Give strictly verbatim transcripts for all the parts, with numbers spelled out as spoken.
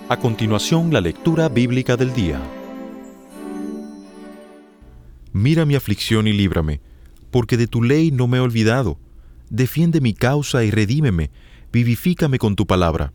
A continuación, la lectura bíblica del día. Mira mi aflicción y líbrame, porque de tu ley no me he olvidado. Defiende mi causa y redímeme, vivifícame con tu palabra.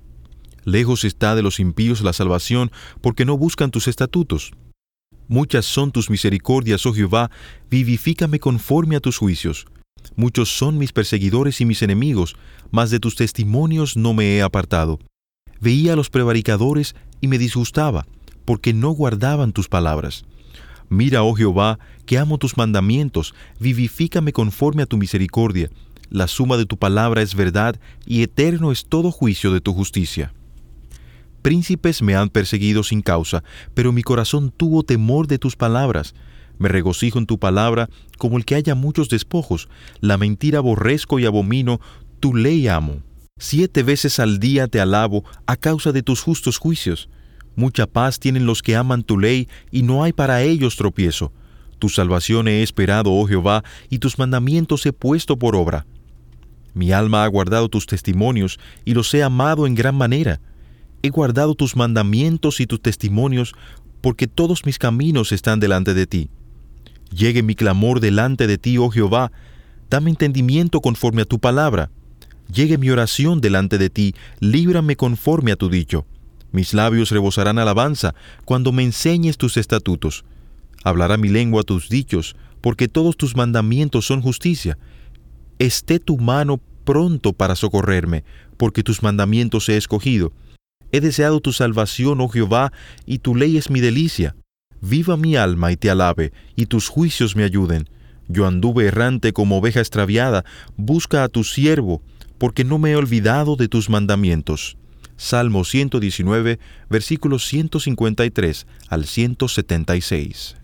Lejos está de los impíos la salvación, porque no buscan tus estatutos. Muchas son tus misericordias, oh Jehová, vivifícame conforme a tus juicios. Muchos son mis perseguidores y mis enemigos, mas de tus testimonios no me he apartado. Veía a los prevaricadores y me disgustaba, porque no guardaban tus palabras. Mira, oh Jehová, que amo tus mandamientos, vivifícame conforme a tu misericordia. La suma de tu palabra es verdad, y eterno es todo juicio de tu justicia. Príncipes me han perseguido sin causa, pero mi corazón tuvo temor de tus palabras. Me regocijo en tu palabra como el que haya muchos despojos. La mentira aborrezco y abomino, tu ley amo. Siete veces al día te alabo a causa de tus justos juicios. Mucha paz tienen los que aman tu ley, y no hay para ellos tropiezo. Tu salvación he esperado, oh Jehová, y tus mandamientos he puesto por obra. Mi alma ha guardado tus testimonios, y los he amado en gran manera. He guardado tus mandamientos y tus testimonios, porque todos mis caminos están delante de ti. Llegue mi clamor delante de ti, oh Jehová, dame entendimiento conforme a tu palabra. Llegue mi oración delante de ti, líbrame conforme a tu dicho. Mis labios rebosarán alabanza cuando me enseñes tus estatutos. Hablará mi lengua tus dichos, porque todos tus mandamientos son justicia. Esté tu mano pronto para socorrerme, porque tus mandamientos he escogido. He deseado tu salvación, oh Jehová, y tu ley es mi delicia. Viva mi alma y te alabe, y tus juicios me ayuden. Yo anduve errante como oveja extraviada, busca a tu siervo, porque no me he olvidado de tus mandamientos. Salmo ciento diecinueve, versículos ciento cincuenta y tres al ciento setenta y seis.